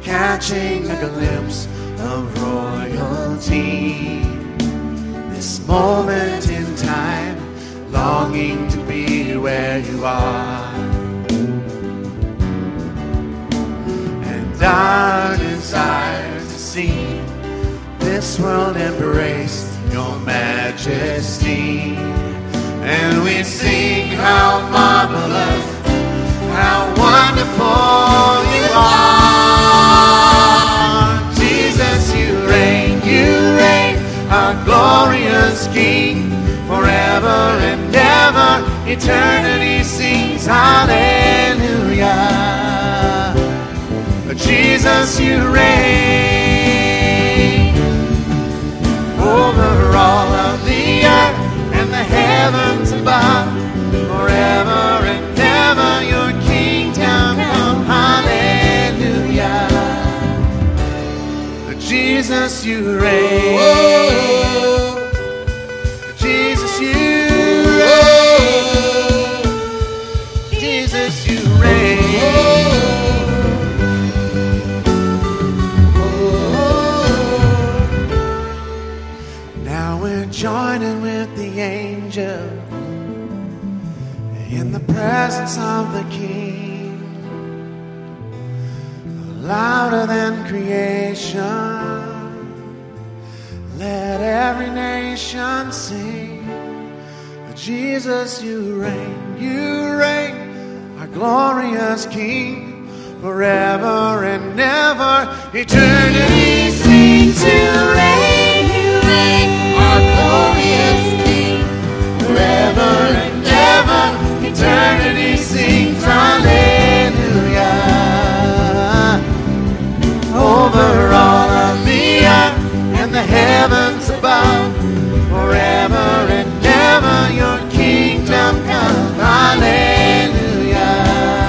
catching a glimpse of royalty. This moment in time, longing to be where you are. And our desire to see this world embrace your majesty. And we sing how marvelous, how wonderful you are. Jesus, you reign, our glorious King. Forever and ever, eternity sings hallelujah. Jesus, you reign over all of the earth and the heavens above. Forever and ever, your kingdom come, hallelujah. Jesus, you reign. Jesus, you reign. Jesus, you reign. Now we're joining with the angels in the presence of the King, louder than creation. Let every nation sing. Jesus, you reign, our glorious King. Forever and ever, eternity sings. You reign, our glorious King. Forever and ever, eternity sings hallelujah. Over all of the earth and the heavens above, forever and ever, your kingdom come, hallelujah.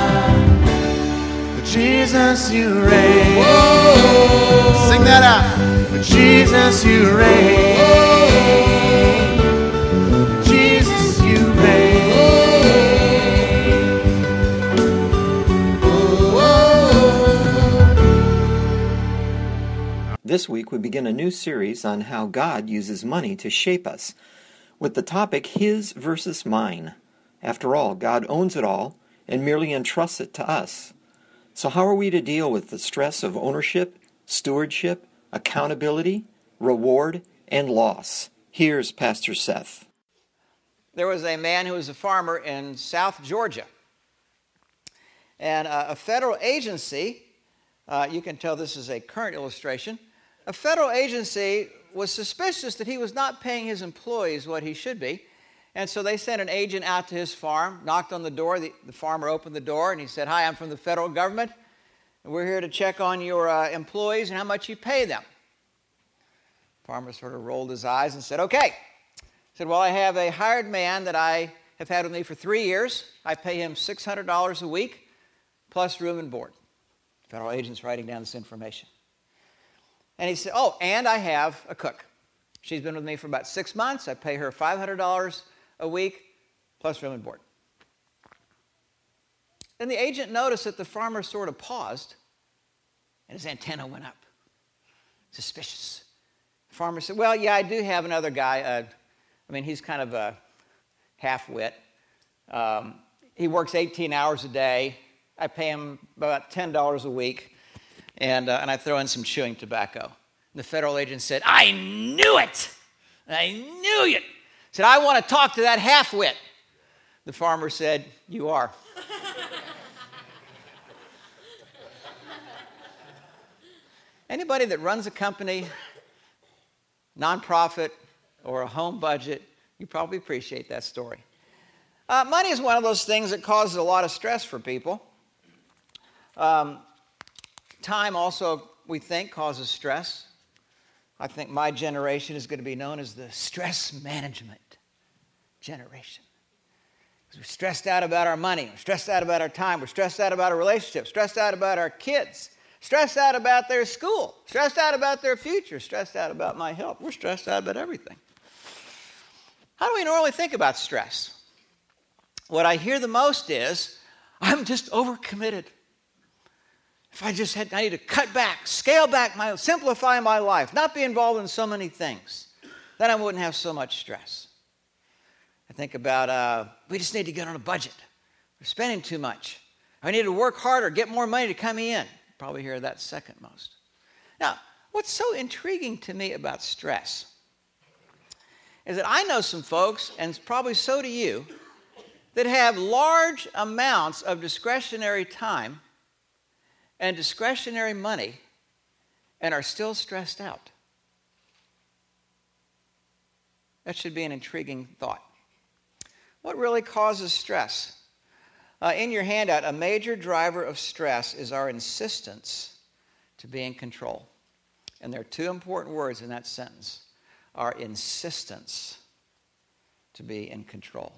Jesus, you reign. Whoa. Sing that out. Jesus, you reign. Jesus, you reign. This week we begin a new series on how God uses money to shape us, with the topic His versus Mine. After all, God owns it all and merely entrusts it to us. So how are we to deal with the stress of ownership, stewardship, accountability, reward, and loss? Here's Pastor Seth. There was a man who was a farmer in South Georgia. And a federal agency, you can tell this is a current illustration, a federal agency was suspicious that he was not paying his employees what he should be. And so they sent an agent out to his farm, knocked on the door. The farmer opened the door and he said, "Hi, I'm from the federal government. And we're here to check on your employees and how much you pay them." The farmer sort of rolled his eyes and said, "Okay." He said, "Well, I have a hired man that I have had with me for 3 years. I pay him $600 a week plus room and board." The federal agent's writing down this information. And he said, "Oh, and I have a cook. She's been with me for about 6 months. I pay her $500 a week plus room and board." Then the agent noticed that the farmer sort of paused and his antenna went up. Suspicious. The farmer said, "Well, yeah, I do have another guy. He's kind of a half-wit. He works 18 hours a day. I pay him about $10 a week, and I throw in some chewing tobacco." And the federal agent said, "I knew it! I knew it!" He said, "I want to talk to that half-wit." The farmer said, "You are." Anybody that runs a company, nonprofit, or a home budget, you probably appreciate that story. Money is one of those things that causes a lot of stress for people. Time also, we think, causes stress. I think my generation is going to be known as the stress management generation. Because we're stressed out about our money, we're stressed out about our time, we're stressed out about our relationships, stressed out about our kids, stressed out about their school, stressed out about their future, stressed out about my health. We're stressed out about everything. How do we normally think about stress? What I hear the most is, "I'm just overcommitted. if I need to cut back, scale back, simplify my life, not be involved in so many things, then I wouldn't have so much stress. I think about, we just need to get on a budget. We're spending too much. I need to work harder, get more money to come in. Probably hear that second most. Now, what's so intriguing to me about stress is that I know some folks, and probably so do you, that have large amounts of discretionary time and discretionary money and are still stressed out. That should be an intriguing thought. What really causes stress? In your handout, a major driver of stress is our insistence to be in control. And there are two important words in that sentence. Our insistence to be in control.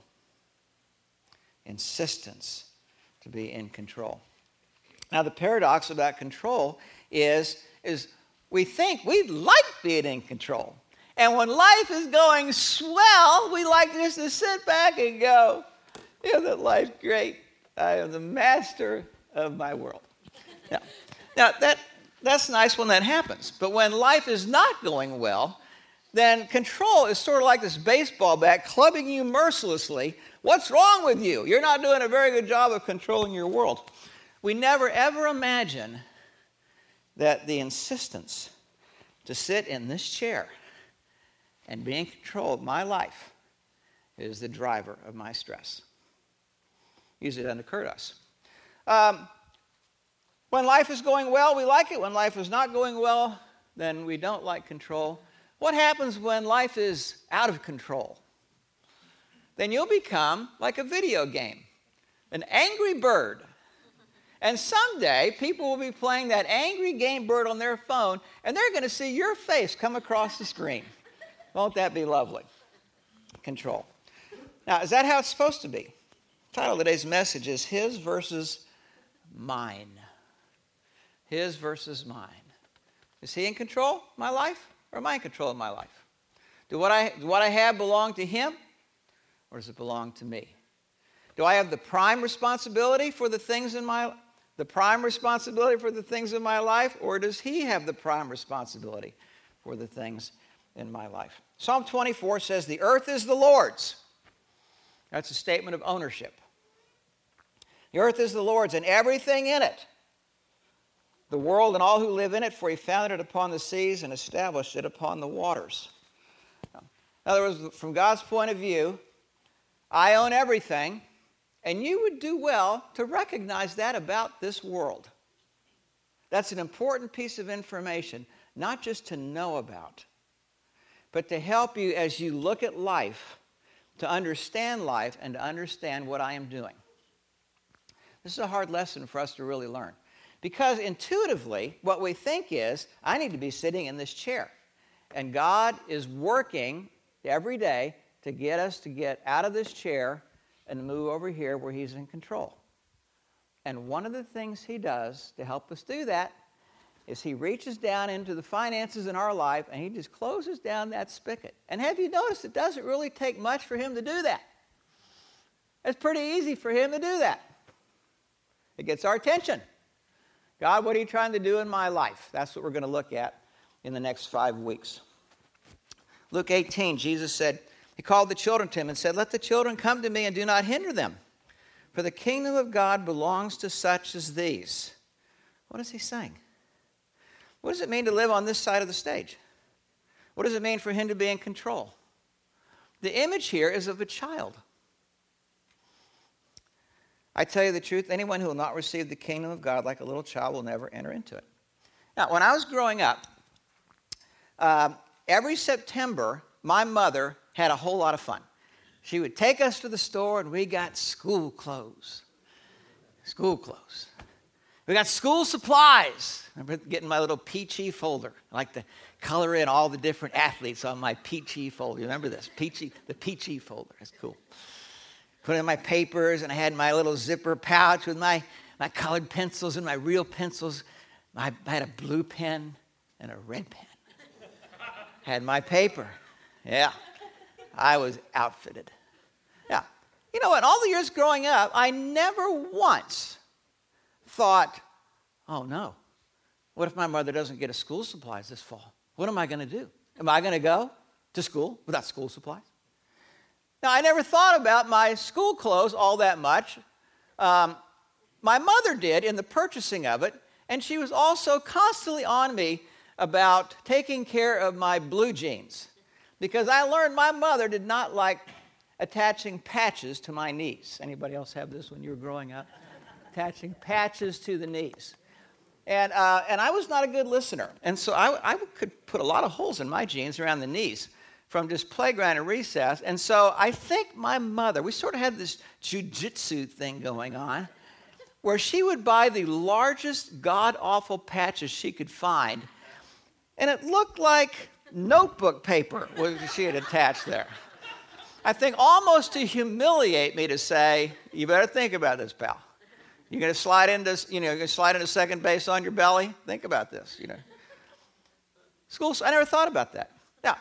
Insistence to be in control. Now, the paradox about control is we think we like being in control. And when life is going swell, we like just to sit back and go, isn't life great? I am the master of my world. Now that's nice when that happens. But when life is not going well, then control is sort of like this baseball bat clubbing you mercilessly. What's wrong with you? You're not doing a very good job of controlling your world. We never ever imagine that the insistence to sit in this chair and be in control of my life is the driver of my stress. Usually it doesn't occur to us. When life is going well, we like it. When life is not going well, then we don't like control. What happens when life is out of control? Then you'll become like a video game, an angry bird. And someday, people will be playing that angry game bird on their phone, and they're going to see your face come across the screen. Won't that be lovely? Control. Now, is that how it's supposed to be? The title of today's message is His versus Mine. His versus mine. Is He in control of my life, or am I in control of my life? Do what I have belong to Him, or does it belong to me? Do I have the prime responsibility for the things in my life, or does He have the prime responsibility for the things in my life? Psalm 24 says, "The earth is the Lord's." That's a statement of ownership. The earth is the Lord's and everything in it, the world and all who live in it, for He founded it upon the seas and established it upon the waters. In other words, from God's point of view, I own everything, and you would do well to recognize that about this world. That's an important piece of information, not just to know about, but to help you as you look at life, to understand life and to understand what I am doing. This is a hard lesson for us to really learn. Because intuitively, what we think is, I need to be sitting in this chair. And God is working every day to get us to get out of this chair and move over here where He's in control. And one of the things He does to help us do that is He reaches down into the finances in our life and He just closes down that spigot. And have you noticed it doesn't really take much for Him to do that? It's pretty easy for Him to do that. It gets our attention. God, what are you trying to do in my life? That's what we're going to look at in the next 5 weeks. Luke 18, Jesus said, He called the children to Him and said, "Let the children come to me and do not hinder them, for the kingdom of God belongs to such as these." What is He saying? What does it mean to live on this side of the stage? What does it mean for Him to be in control? The image here is of a child. I tell you the truth, anyone who will not receive the kingdom of God like a little child will never enter into it. Now, when I was growing up, every September, my mother had a whole lot of fun. She would take us to the store and we got school clothes. School clothes. We got school supplies. I remember getting my little peachy folder. I like to color in all the different athletes on my peachy folder. You remember this? The peachy folder. That's cool. Put in my papers, and I had my little zipper pouch with my colored pencils and my real pencils. I had a blue pen and a red pen. Had my paper. Yeah. I was outfitted. Yeah. You know what? All the years growing up, I never once thought, oh no, what if my mother doesn't get us school supplies this fall? What am I going to do? Am I going to go to school without school supplies? Now, I never thought about my school clothes all that much. My mother did in the purchasing of it, and she was also constantly on me about taking care of my blue jeans, because I learned my mother did not like attaching patches to my knees. Anybody else have this when you were growing up? Attaching patches to the knees. And I was not a good listener. And so I could put a lot of holes in my jeans around the knees from just playground and recess. And so I think my mother, we sort of had this jujitsu thing going on, where she would buy the largest god-awful patches she could find, and it looked like notebook paper she had attached there. I think almost to humiliate me to say, you better think about this, pal. You're going to slide into, you're going to slide into second base on your belly? Think about this, School, I never thought about that. Now,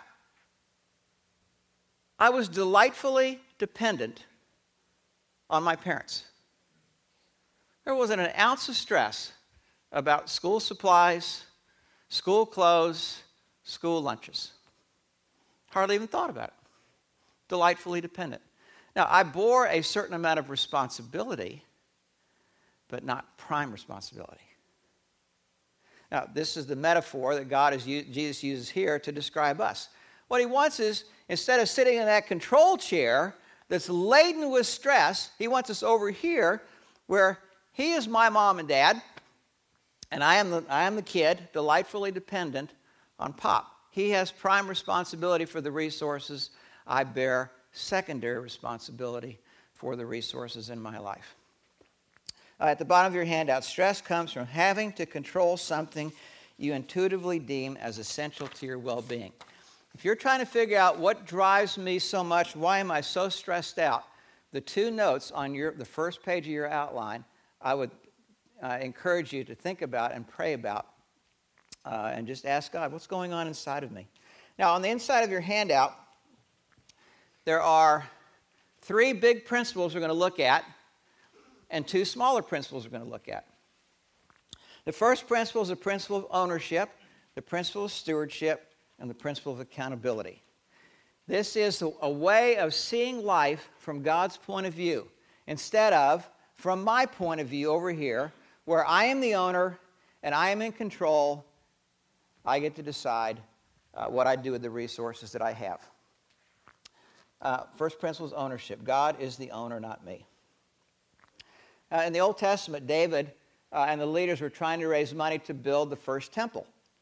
I was delightfully dependent on my parents. There wasn't an ounce of stress about school supplies, school clothes, school lunches. Hardly even thought about it. Delightfully dependent. Now, I bore a certain amount of responsibility, but not prime responsibility. Now, this is the metaphor that Jesus uses here to describe us. What he wants is, instead of sitting in that control chair that's laden with stress, he wants us over here where he is my mom and dad, and I am the kid, delightfully dependent on Pop. He has prime responsibility for the resources. I bear secondary responsibility for the resources in my life. At the bottom of your handout, stress comes from having to control something you intuitively deem as essential to your well-being. If you're trying to figure out what drives me so much, why am I so stressed out, the two notes on the first page of your outline, I would encourage you to think about and pray about and just ask God, what's going on inside of me? Now, on the inside of your handout, there are 3 big principles we're going to look at and 2 smaller principles we're going to look at. The first principle is the principle of ownership, the principle of stewardship, and the principle of accountability. This is a way of seeing life from God's point of view instead of from my point of view over here, where I am the owner and I am in control. I get to decide what I do with the resources that I have. First principle is ownership. God is the owner, not me. In the Old Testament, David and the leaders were trying to raise money to build the first temple.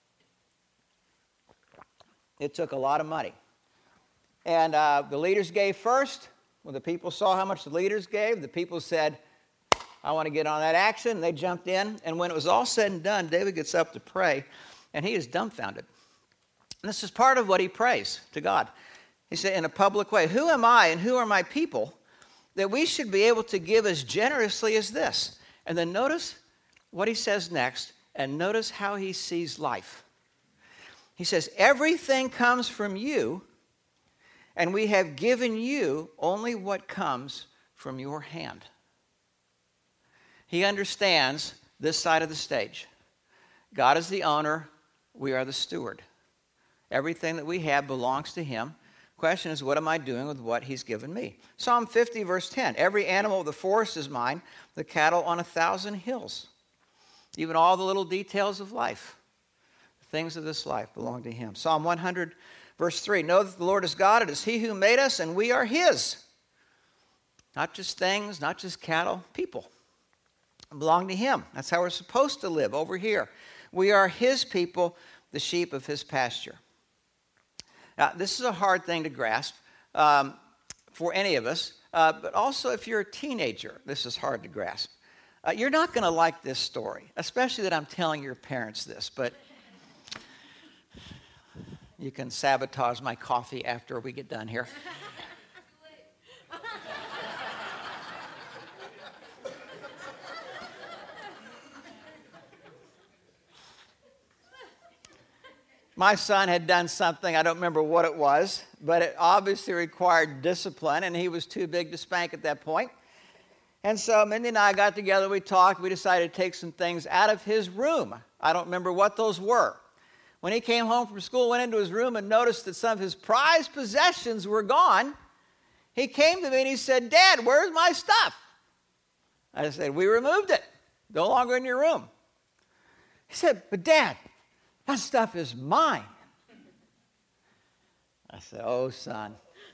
It took a lot of money. And the leaders gave first. When the people saw how much the leaders gave, the people said, I want to get on that action. And they jumped in. And when it was all said and done, David gets up to pray, and he is dumbfounded. And this is part of what he prays to God. He said, in a public way, who am I and who are my people that we should be able to give as generously as this? And then notice what he says next, and notice how he sees life. He says, everything comes from you, and we have given you only what comes from your hand. He understands this side of the stage. God is the owner. We are the steward. Everything that we have belongs to him. Question is, what am I doing with what he's given me? Psalm 50, verse 10. Every animal of the forest is mine, the cattle on 1,000 hills. Even all the little details of life. The things of this life belong to him. Psalm 100, verse 3. Know that the Lord is God. It is he who made us, and we are his. Not just things, not just cattle, people. Belong to him. That's how we're supposed to live over here. We are his people, the sheep of his pasture. Now, this is a hard thing to grasp for any of us, but also if you're a teenager, this is hard to grasp. You're not going to like this story, especially that I'm telling your parents this, but you can sabotage my coffee after we get done here. My son had done something, I don't remember what it was, but it obviously required discipline, and he was too big to spank at that point. And so Mindy and I got together, we talked, we decided to take some things out of his room. I don't remember what those were. When he came home from school, went into his room and noticed that some of his prized possessions were gone, he came to me and he said, "Dad, where's my stuff?" I said, "We removed it. No longer in your room." He said, "But Dad, that stuff is mine." I said, "Oh, son.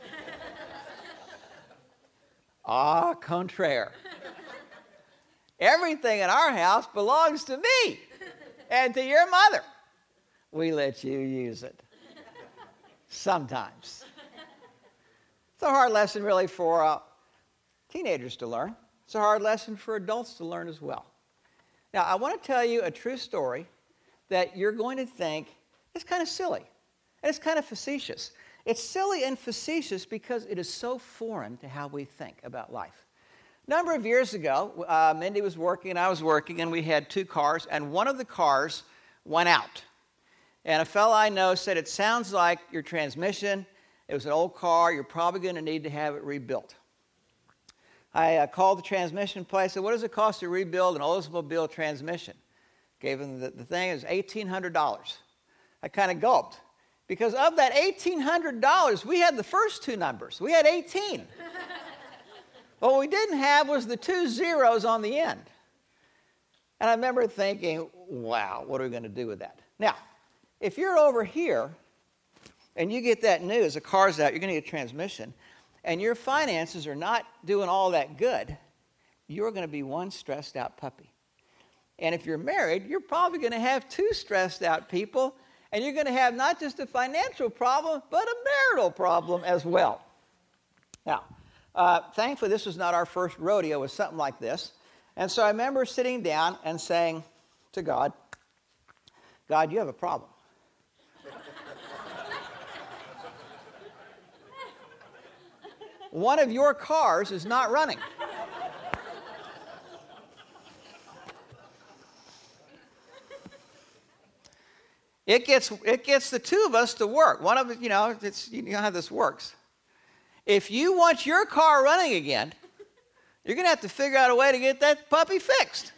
Au contraire. Everything in our house belongs to me and to your mother. We let you use it. Sometimes." It's a hard lesson really for teenagers to learn. It's a hard lesson for adults to learn as well. Now, I want to tell you a true story that you're going to think is kind of silly, and it's kind of facetious. It's silly and facetious because it is so foreign to how we think about life. A number of years ago, Mindy was working and I was working, and we had two cars, and one of the cars went out. And a fellow I know said, "It sounds like your transmission. It was an old car. You're probably going to need to have it rebuilt." I called the transmission place. I said, "What does it cost to rebuild an Oldsmobile transmission?" Gave him the thing. It was $1,800. I kind of gulped. Because of that $1,800, we had the first two numbers. We had 18. What we didn't have was the 2 zeros on the end. And I remember thinking, wow, what are we going to do with that? Now, if you're over here and you get that news, a car's out, you're going to get a transmission, and your finances are not doing all that good, you're going to be one stressed out puppy. And if you're married, you're probably going to have two stressed out people, and you're going to have not just a financial problem, but a marital problem as well. Now, thankfully, this was not our first rodeo with something like this. And so I remember sitting down and saying to God, "God, you have a problem. One of your cars is not running. It gets the two of us to work. One of it, you know how this works. If you want your car running again, you're going to have to figure out a way to get that puppy fixed.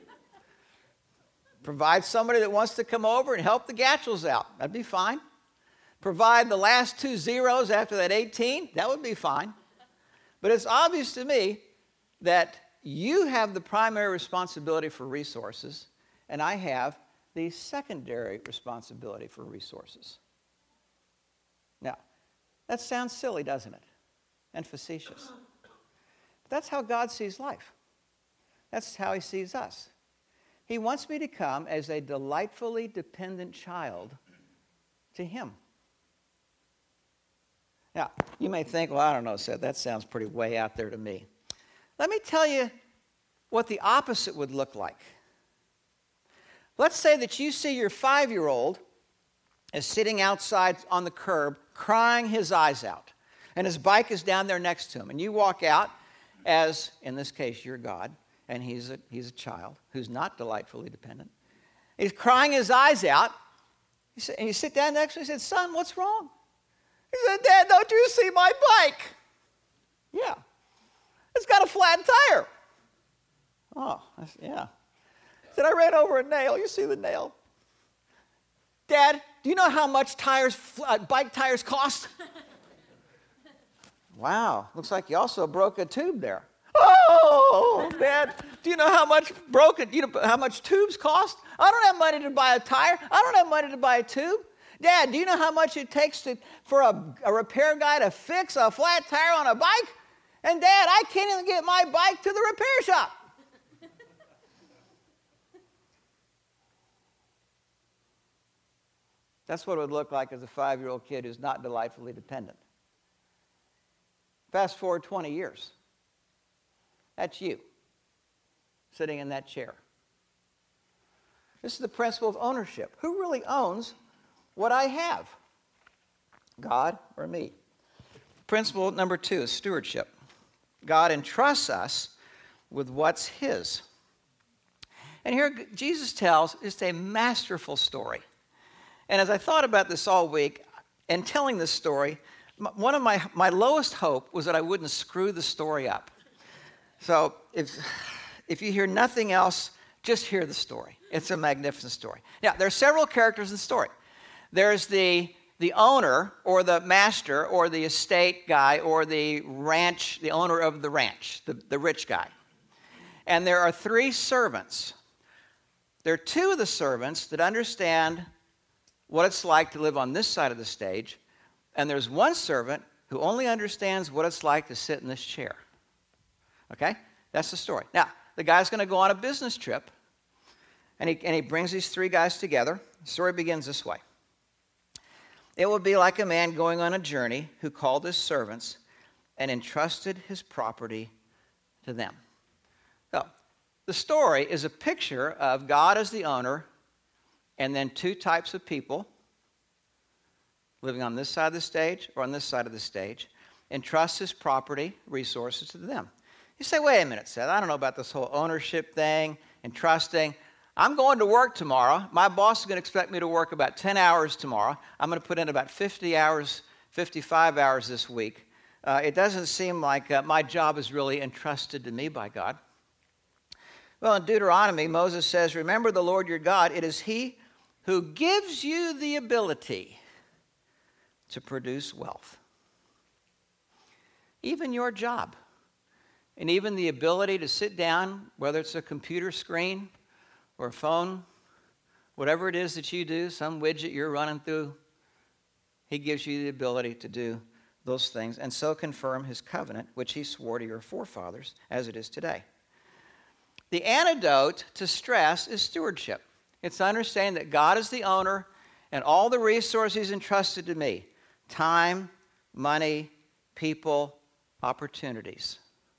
Provide somebody that wants to come over and help the Gatchels out. That'd be fine. Provide the last 2 zeros after that 18. That would be fine. But it's obvious to me that you have the primary responsibility for resources, and I have the secondary responsibility for resources. Now, that sounds silly, doesn't it? And facetious. But that's how God sees life. That's how he sees us. He wants me to come as a delightfully dependent child to him. Now, you may think, well, I don't know, Seth, that sounds pretty way out there to me. Let me tell you what the opposite would look like. Let's say that you see your 5-year-old is sitting outside on the curb crying his eyes out, and his bike is down there next to him, and you walk out as, in this case, you're God, and he's a child who's not delightfully dependent. He's crying his eyes out, and you sit down next to him and you said, "Son, what's wrong?" He said, "Dad, don't you see my bike?" "Yeah. It's got a flat tire." "Oh, yeah." He said, "I ran over a nail. You see the nail?" "Dad, do you know how much bike tires cost?" "Wow, looks like you also broke a tube there." "Oh, Dad, do you know how much tubes cost? I don't have money to buy a tire. I don't have money to buy a tube." "Dad, do you know how much it takes for a repair guy to fix a flat tire on a bike? And Dad, I can't even get my bike to the repair shop." That's what it would look like as a 5-year-old kid who's not delightfully dependent. Fast forward 20 years. That's you, sitting in that chair. This is the principle of ownership. Who really owns what I have? God or me? Principle number 2 is stewardship. God entrusts us with what's his. And here Jesus tells just a masterful story. And as I thought about this all week, and telling this story, one of my lowest hope was that I wouldn't screw the story up. So if you hear nothing else, just hear the story. It's a magnificent story. Now, there are several characters in the story. There's the owner or the master or the estate guy or the owner of the ranch, the rich guy. And there are 3 servants. There are 2 of the servants that understand what it's like to live on this side of the stage, and there's 1 servant who only understands what it's like to sit in this chair. Okay? That's the story. Now, the guy's going to go on a business trip, and he brings these 3 guys together. The story begins this way. It would be like a man going on a journey who called his servants and entrusted his property to them. So, the story is a picture of God as the owner and then 2 types of people living on this side of the stage or on this side of the stage, entrusts his property, resources to them. You say, wait a minute, Seth, I don't know about this whole ownership thing, entrusting. I'm going to work tomorrow. My boss is going to expect me to work about 10 hours tomorrow. I'm going to put in about 50 hours, 55 hours this week. It doesn't seem like my job is really entrusted to me by God. Well, in Deuteronomy, Moses says, remember the Lord your God. It is He who gives you the ability to produce wealth. Even your job. And even the ability to sit down, whether it's a computer screen or a phone, whatever it is that you do, some widget you're running through, He gives you the ability to do those things and so confirm His covenant, which He swore to your forefathers as it is today. The antidote to stress is stewardship. It's understanding that God is the owner and all the resources He's entrusted to me, time, money, people, opportunities,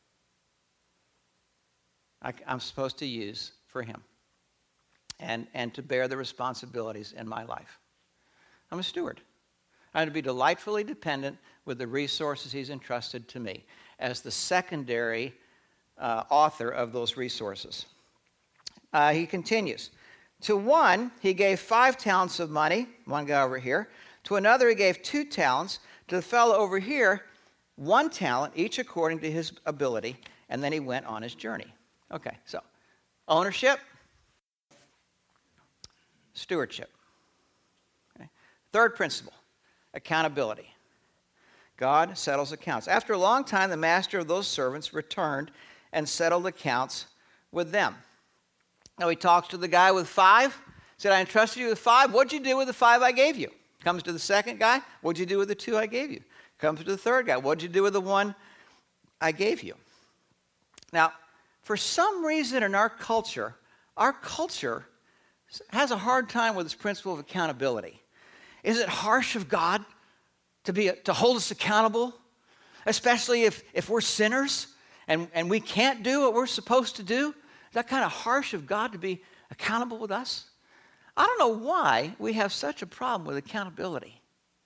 I'm supposed to use for Him and to bear the responsibilities in my life. I'm a steward. I'm to be delightfully dependent with the resources He's entrusted to me as the secondary author of those resources. He continues. To one, He gave 5 talents of money, one guy over here. To another, He gave 2 talents. To the fellow over here, 1 talent, each according to his ability. And then he went on his journey. Okay, so ownership, stewardship. Okay. Third principle, accountability. God settles accounts. After a long time, the master of those servants returned and settled accounts with them. Now he talks to the guy with 5. Said, I entrusted you with 5. What'd you do with the 5 I gave you? Comes to the second guy. What'd you do with the 2 I gave you? Comes to the third guy. What'd you do with the 1 I gave you? Now, for some reason in our culture has a hard time with this principle of accountability. Is it harsh of God to hold us accountable, especially if we're sinners and we can't do what we're supposed to do? Is that kind of harsh of God to be accountable with us? I don't know why we have such a problem with accountability.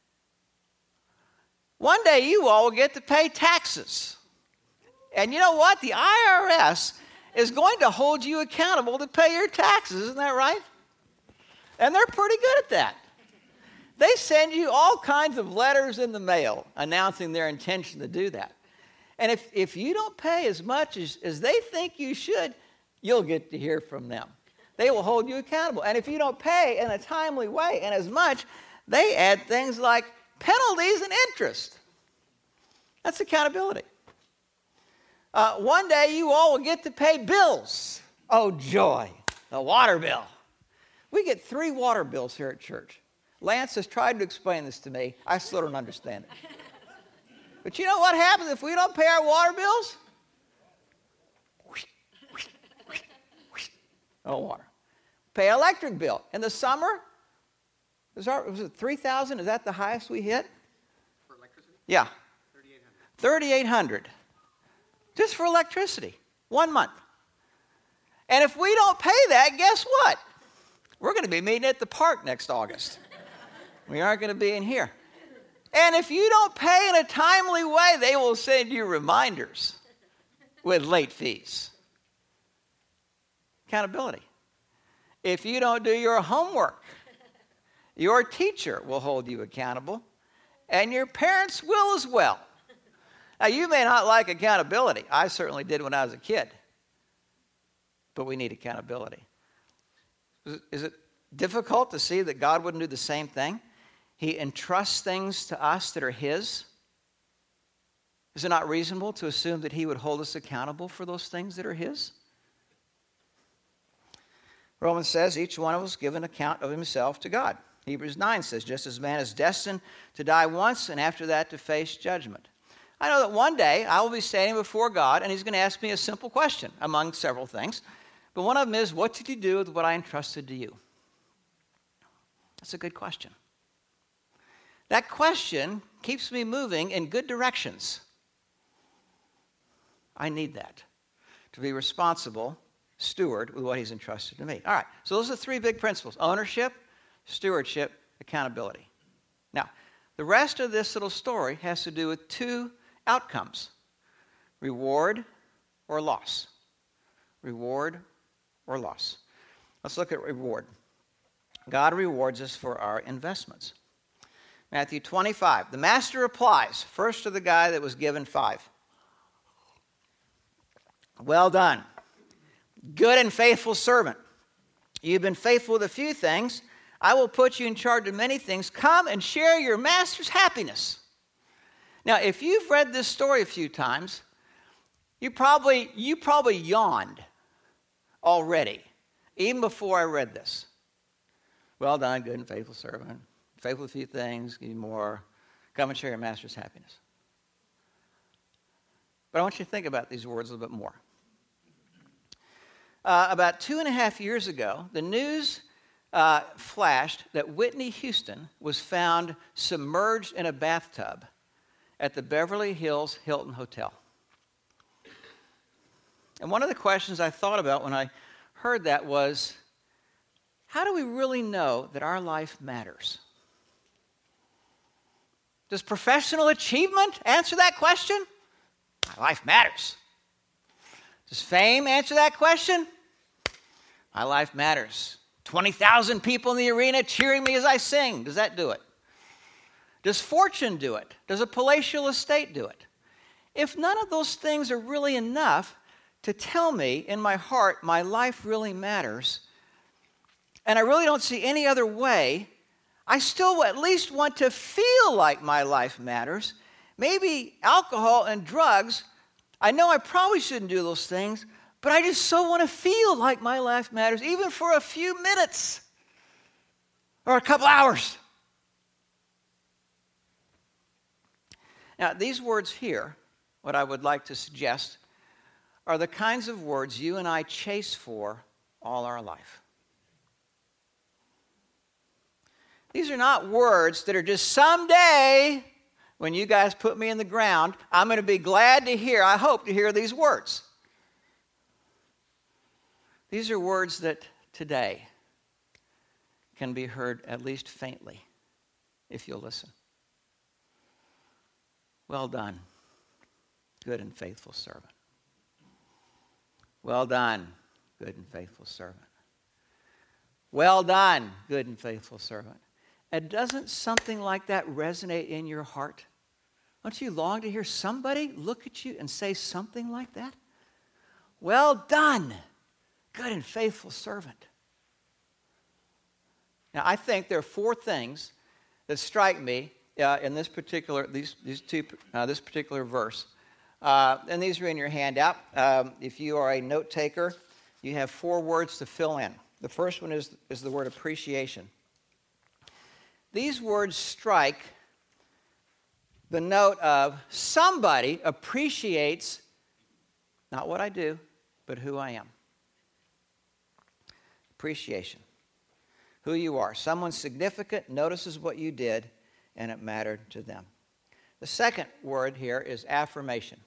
One day you all will get to pay taxes. And you know what? The IRS is going to hold you accountable to pay your taxes. Isn't that right? And they're pretty good at that. They send you all kinds of letters in the mail announcing their intention to do that. And if you don't pay as much as they think you should, you'll get to hear from them. They will hold you accountable. And if you don't pay in a timely way and as much, they add things like penalties and interest. That's accountability. One day you all will get to pay bills. Oh, joy. The water bill. We get 3 water bills here at church. Lance has tried to explain this to me. I still don't understand it. But you know what happens if we don't pay our water bills? No water. Pay electric bill. In the summer, was it 3,000? Is that the highest we hit? For electricity? Yeah. 3,800. $3,800. Just for electricity. 1 month. And if we don't pay that, guess what? We're going to be meeting at the park next August. We aren't going to be in here. And if you don't pay in a timely way, they will send you reminders with late fees. Accountability. If you don't do your homework, your teacher will hold you accountable, and your parents will as well. Now, you may not like accountability. I certainly did when I was a kid. But we need accountability. Is it difficult to see that God wouldn't do the same thing? He entrusts things to us that are His. Is it not reasonable to assume that He would hold us accountable for those things that are His? Romans says each one of us give an account of himself to God. Hebrews 9 says, just as man is destined to die once and after that to face judgment. I know that one day I will be standing before God and He's going to ask me a simple question among several things. But one of them is, what did you do with what I entrusted to you? That's a good question. That question keeps me moving in good directions. I need that to be responsible steward with what He's entrusted to me. All right, so those are the three big principles: ownership, stewardship, accountability. Now, the rest of this little story has to do with two outcomes: reward or loss. Reward or loss. Let's look at reward. God rewards us for our investments. Matthew 25. The master replies, first to the guy that was given 5. Well done, good and faithful servant. You've been faithful with a few things. I will put you in charge of many things. Come and share your master's happiness. Now, if you've read this story a few times, you probably yawned already, even before I read this. Well done, good and faithful servant. Faithful with a few things, give you more. Come and share your master's happiness. But I want you to think about these words a little bit more. About 2.5 years ago, the news flashed that Whitney Houston was found submerged in a bathtub at the Beverly Hills Hilton Hotel. And one of the questions I thought about when I heard that was, how do we really know that our life matters? Does professional achievement answer that question? My life matters. Does fame answer that question? My life matters. 20,000 people in the arena cheering me as I sing. Does that do it? Does fortune do it? Does a palatial estate do it? If none of those things are really enough to tell me in my heart my life really matters, and I really don't see any other way, I still at least want to feel like my life matters. Maybe alcohol and drugs, I know I probably shouldn't do those things, but I just so want to feel like my life matters, even for a few minutes or a couple hours. Now, these words here, what I would like to suggest, are the kinds of words you and I chase for all our life. These are not words that are just someday, when you guys put me in the ground, I'm going to be glad to hear, I hope to hear these words. These are words that today can be heard at least faintly, if you'll listen. Well done, good and faithful servant. Well done, good and faithful servant. Well done, good and faithful servant. And doesn't something like that resonate in your heart? Don't you long to hear somebody look at you and say something like that? Well done, good and faithful servant. Now, I think there are 4 things that strike me in this particular this particular verse, and these are in your handout. If you are a note taker, you have 4 words to fill in. The first one is the word appreciation. These words strike the note of somebody appreciates not what I do, but who I am. Appreciation. Who you are. Someone significant notices what you did, and it mattered to them. The second word here is affirmation.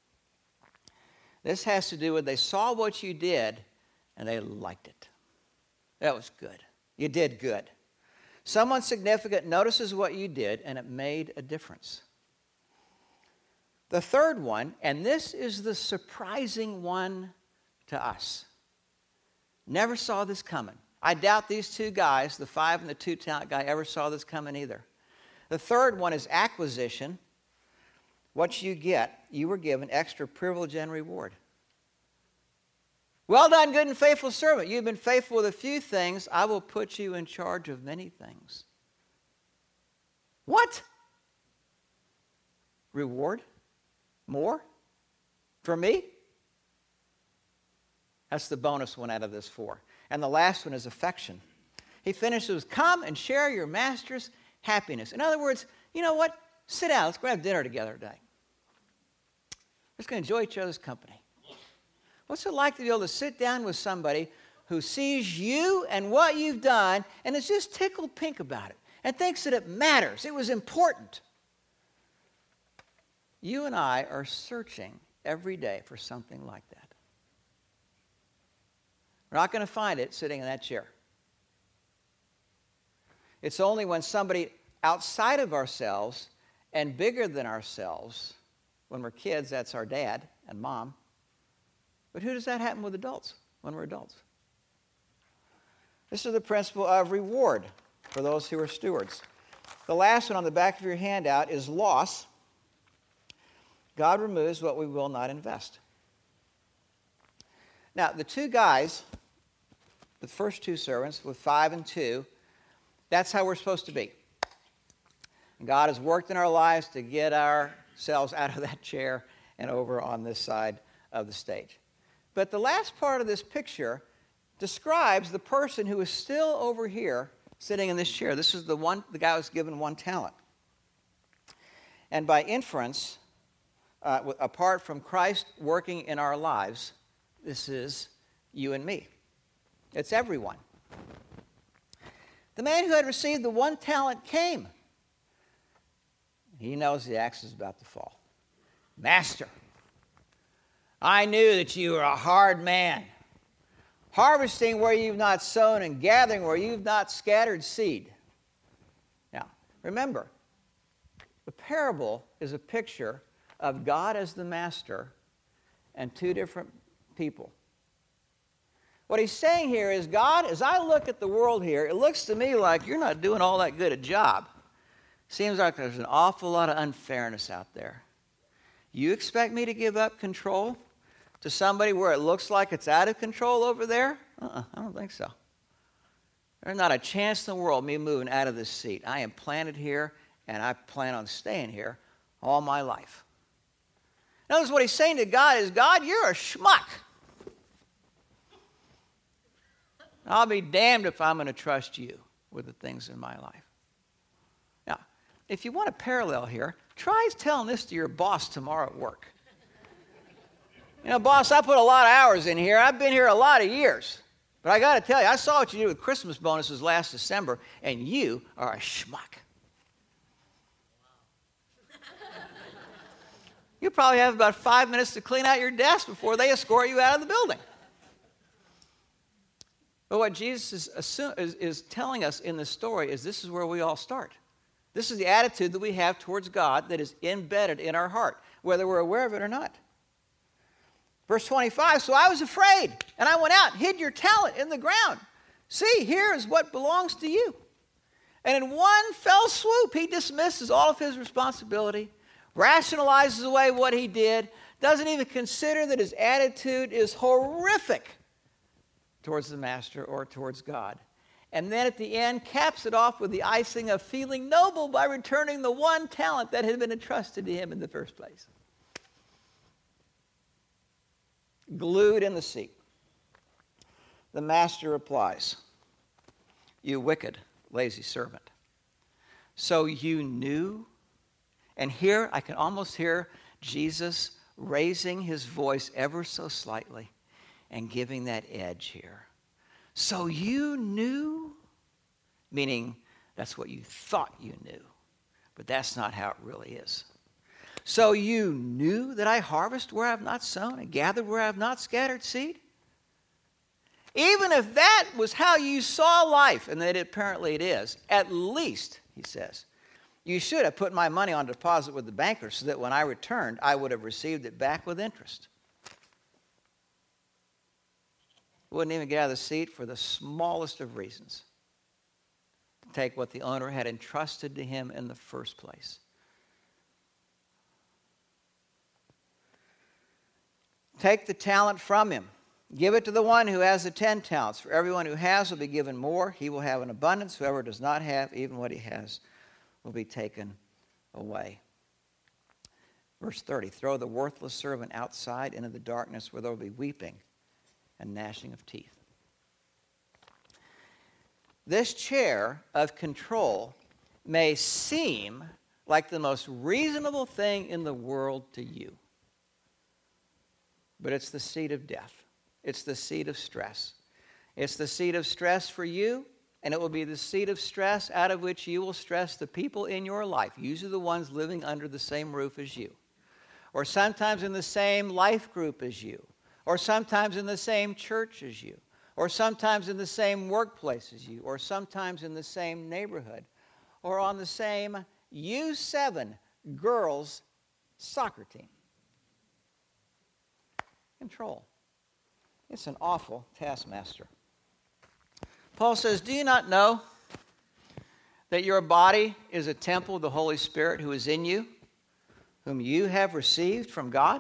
This has to do with they saw what you did, and they liked it. That was good. You did good. Someone significant notices what you did, and it made a difference. The third one, and this is the surprising one to us. Never saw this coming. I doubt these 2 guys, the 5 and the 2 talent guy, ever saw this coming either. The third one is acquisition. what you get, you were given extra privilege and reward. Well done, good and faithful servant. You've been faithful with a few things. I will put you in charge of many things. What? Reward? More? For me? That's the bonus one out of this 4. And the last one is affection. He finishes with, come and share your master's happiness. In other words, you know what? Sit down. Let's go have dinner together today. We're just going to enjoy each other's company. What's it like to be able to sit down with somebody who sees you and what you've done and is just tickled pink about it and thinks that it matters, it was important? You and I are searching every day for something like that. We're not going to find it sitting in that chair. It's only when somebody outside of ourselves and bigger than ourselves, when we're kids, that's our dad and mom. But who does that happen with adults, when we're adults? This is the principle of reward for those who are stewards. The last one on the back of your handout is loss. God removes what we will not invest. Now, the 2 guys, the first 2 servants with 5 and 2, that's how we're supposed to be. And God has worked in our lives to get ourselves out of that chair and over on this side of the stage. But the last part of this picture describes the person who is still over here sitting in this chair. This is the guy who was given 1 talent. And by inference, apart from Christ working in our lives, this is you and me. It's everyone. The man who had received the 1 talent came. He knows the axe is about to fall. Master, I knew that you were a hard man, harvesting where you've not sown and gathering where you've not scattered seed. Now, remember, the parable is a picture of God as the master and 2 different people. What he's saying here is, God, as I look at the world here, it looks to me like you're not doing all that good a job. Seems like there's an awful lot of unfairness out there. You expect me to give up control to somebody where it looks like it's out of control over there? I don't think so. There's not a chance in the world of me moving out of this seat. I am planted here, and I plan on staying here all my life. Notice what he's saying to God is, God, you're a schmuck. I'll be damned if I'm going to trust you with the things in my life. Now, if you want a parallel here, try telling this to your boss tomorrow at work. You know, boss, I put a lot of hours in here. I've been here a lot of years. But I got to tell you, I saw what you did with Christmas bonuses last December, and you are a schmuck. You probably have about 5 minutes to clean out your desk before they escort you out of the building. But what Jesus is telling us in this story is this is where we all start. This is the attitude that we have towards God that is embedded in our heart, whether we're aware of it or not. Verse 25, so I was afraid, and I went out and hid your talent in the ground. See, here is what belongs to you. And in one fell swoop, he dismisses all of his responsibility, rationalizes away what he did, doesn't even consider that his attitude is horrific towards the master or towards God. And then at the end, caps it off with the icing of feeling noble by returning the 1 talent that had been entrusted to him in the first place. Glued in the seat. The master replies, you wicked, lazy servant. So you knew? And here I can almost hear Jesus raising his voice ever so slightly and giving that edge here. So you knew? Meaning that's what you thought you knew. But that's not how it really is. So you knew that I harvest where I have not sown and gathered where I have not scattered seed? Even if that was how you saw life, and that apparently it is, at least, he says, you should have put my money on deposit with the banker so that when I returned, I would have received it back with interest. Wouldn't even get out of the seat for the smallest of reasons to take what the owner had entrusted to him in the first place. take the talent from him. Give it to the one who has the 10 talents. For everyone who has will be given more. He will have an abundance. Whoever does not have, even what he has, will be taken away. Verse 30, throw the worthless servant outside into the darkness where there will be weeping and gnashing of teeth. This chair of control may seem like the most reasonable thing in the world to you, but it's the seat of death. It's the seat of stress. It's the seat of stress for you, and it will be the seat of stress out of which you will stress the people in your life, usually the ones living under the same roof as you, or sometimes in the same life group as you, or sometimes in the same church as you, or sometimes in the same workplace as you, or sometimes in the same neighborhood, or on the same U7 girls soccer team. Control. It's an awful taskmaster. Paul says, do you not know that your body is a temple of the Holy Spirit who is in you, whom you have received from God?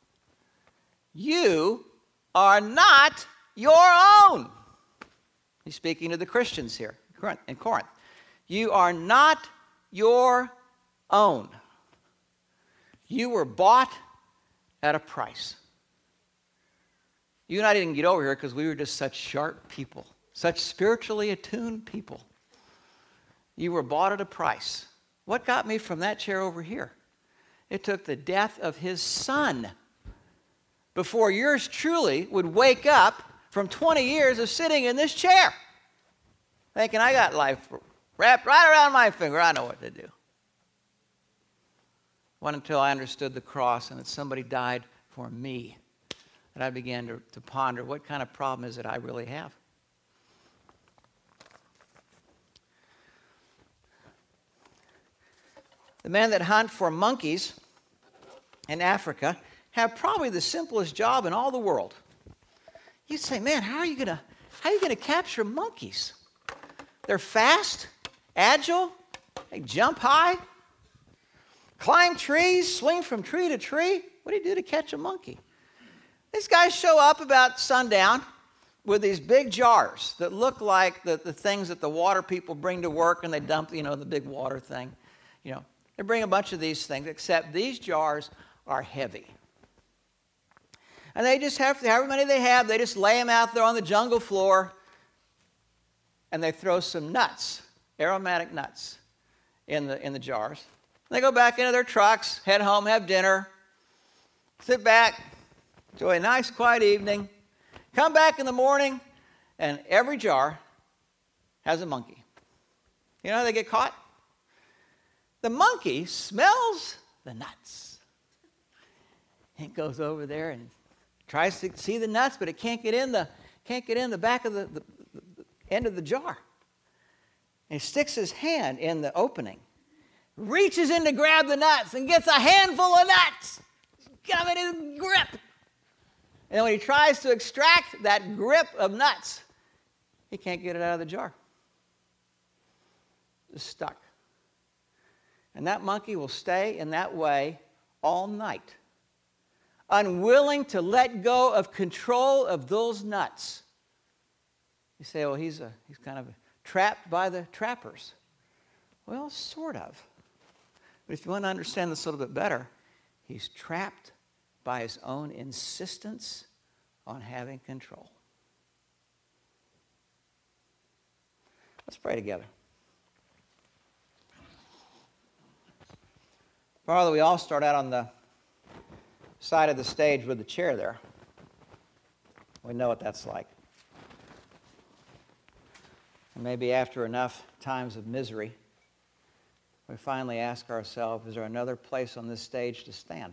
You are not your own. He's speaking to the Christians here in Corinth. You are not your own. You were bought at a price. You and I didn't get over here because we were just such sharp people, such spiritually attuned people. You were bought at a price. What got me from that chair over here? It took the death of his son before yours truly would wake up from 20 years of sitting in this chair, thinking, I got life wrapped right around my finger. I know what to do. One until I understood the cross and that somebody died for me, that I began to ponder, what kind of problem is it I really have? The men that hunt for monkeys in Africa have probably the simplest job in all the world. You'd say, man, how are you going to capture monkeys? They're fast, agile, they jump high, climb trees, swing from tree to tree. What do you do to catch a monkey? These guys show up about sundown with these big jars that look like the things that the water people bring to work and they dump, the big water thing. They bring a bunch of these things, except these jars are heavy. And they just have, however many they have, they just lay them out there on the jungle floor and they throw some nuts, aromatic nuts, in the jars. They go back into their trucks, head home, have dinner, sit back, enjoy a nice, quiet evening, come back in the morning, and every jar has a monkey. You know how they get caught? The monkey smells the nuts. It goes over there and tries to see the nuts, but it can't get in the back of the end of the jar. And he sticks his hand in the opening, reaches in to grab the nuts, and gets a handful of nuts. Got him in his grip. And then when he tries to extract that grip of nuts, he can't get it out of the jar. It's stuck. And that monkey will stay in that way all night, unwilling to let go of control of those nuts. You say, well, he's kind of trapped by the trappers. Well, sort of. But if you want to understand this a little bit better, he's trapped by his own insistence on having control. Let's pray together. Father, we all start out on the side of the stage with the chair there. We know what that's like. And maybe after enough times of misery, we finally ask ourselves, is there another place on this stage to stand?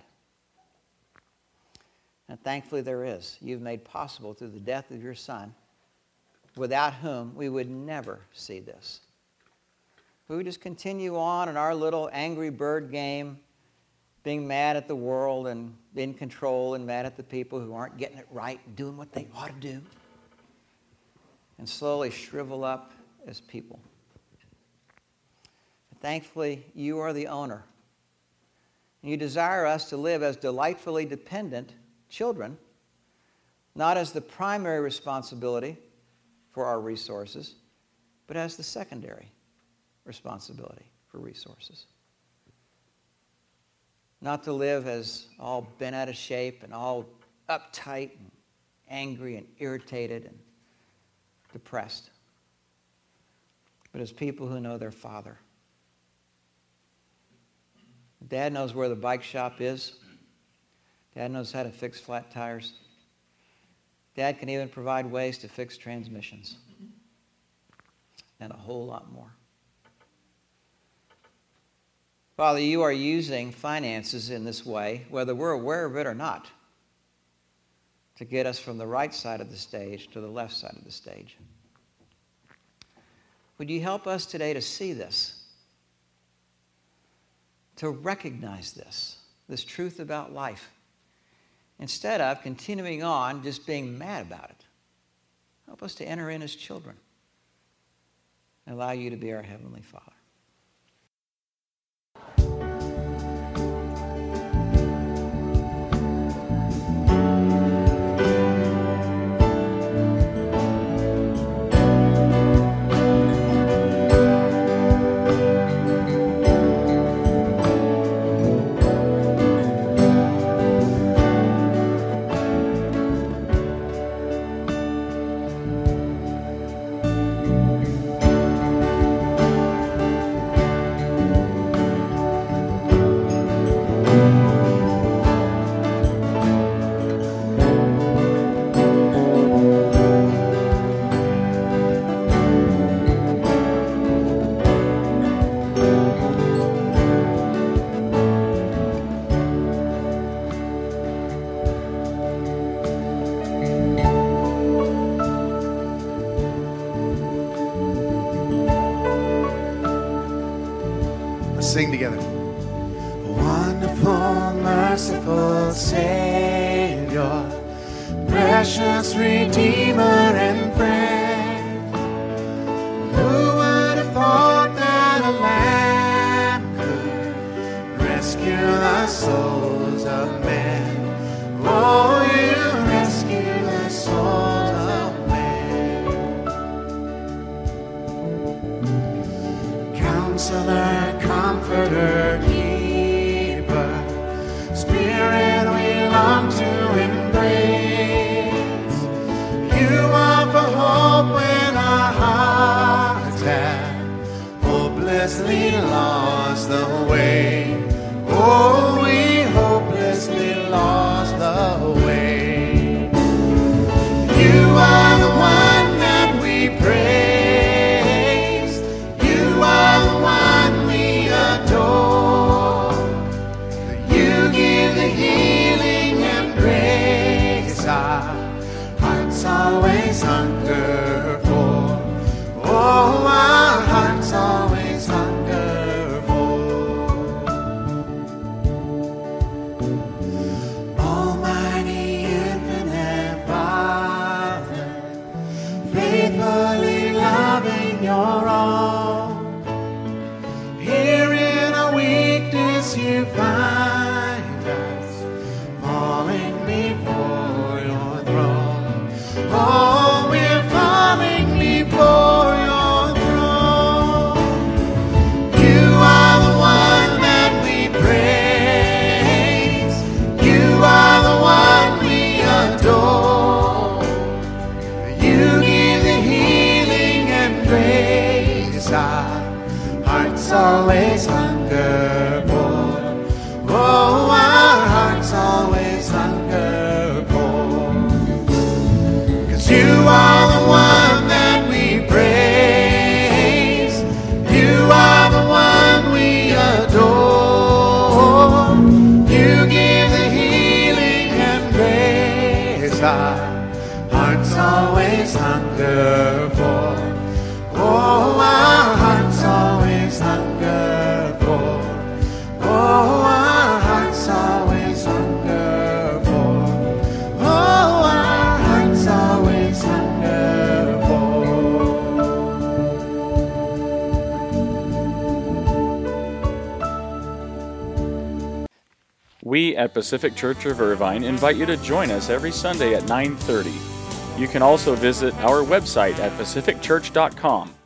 And thankfully there is. You've made possible through the death of your Son, without whom we would never see this. We would just continue on in our little Angry Bird game, being mad at the world and in control and mad at the people who aren't getting it right and doing what they ought to do, and slowly shrivel up as people. But thankfully, you are the owner. And you desire us to live as delightfully dependent children not as the primary responsibility for our resources, but as the secondary responsibility for resources. Not to live as all bent out of shape and all uptight and angry and irritated and depressed, but as people who know their Father. Dad knows where the bike shop is. Dad knows how to fix flat tires. Dad can even provide ways to fix transmissions. And a whole lot more. Father, you are using finances in this way, whether we're aware of it or not, to get us from the right side of the stage to the left side of the stage. Would you help us today to see this, to recognize this truth about life, instead of continuing on just being mad about it? Help us to enter in as children and allow you to be our Heavenly Father. Sing together. Wonderful, merciful Savior, precious Redeemer and friend. Who would have thought that a lamb could rescue the souls of men? Oh, you rescue the souls of men. Counselor, Comforter, Keeper, Spirit we long to embrace. You offer hope when our hearts have hopelessly lost the way. Oh, we hopelessly lost the way. You are the one that we praise. You are the one we adore. You give the healing and grace our hearts always hunger for. Oh, our hearts always hunger for. Almighty, infinite Father, faithfully loving your own. Here in our weakness you find us, falling before your throne. Oh, we're falling before your throne. You are the one that we praise. You are the one we adore. You give the healing and grace our hearts always hunger for. Oh, our hearts always hunger for. 'Cause you are the one that we praise. You are the one we adore. You give the healing and grace our hearts always hunger for. Oh, our hearts always hunger for. Oh, our hearts always hunger for. Oh, our hearts always hunger for. We We at Pacific Church of Irvine invite you to join us every Sunday at 9:30. You can also visit our website at pacificchurch.com.